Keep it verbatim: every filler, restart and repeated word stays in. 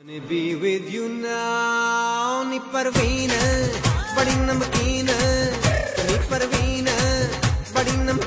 Be with you now नी परवीन बड़ी नमकीन नी परवीन बड़ी नमकीन